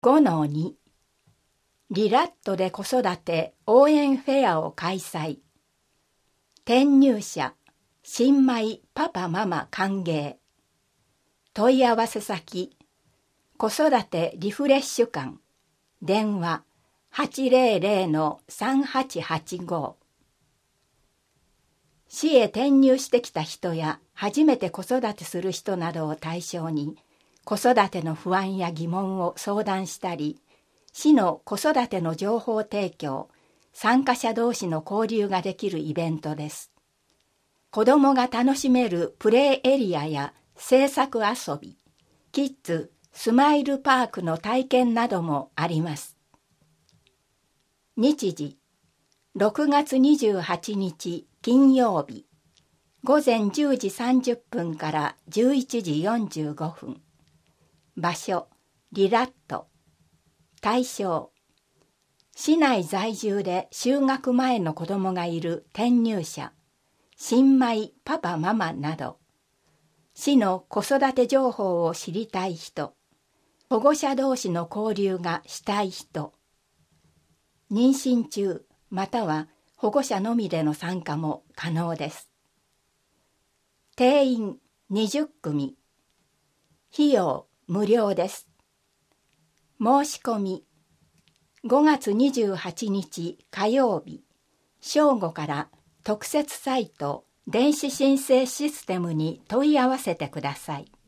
5-2 リラットで子育て応援フェアを開催。転入者、新米パパママ歓迎。問い合わせ先、子育てリフレッシュ館。電話 800-3885。市へ転入してきた人や初めて子育てする人などを対象に、子育ての不安や疑問を相談したり、市の子育ての情報提供、参加者同士の交流ができるイベントです。子どもが楽しめるプレイエリアや制作遊び、キッズスマイルパークの体験などもあります。日時、6月28日金曜日、午前10時30分から11時45分。場所、リラット。対象、市内在住で就学前の子どもがいる転入者、新米パパママなど、市の子育て情報を知りたい人、保護者同士の交流がしたい人、妊娠中または保護者のみでの参加も可能です。定員20組。費用無料です。申し込み、5月28日火曜日、正午から特設サイト電子申請システムに問い合わせてください。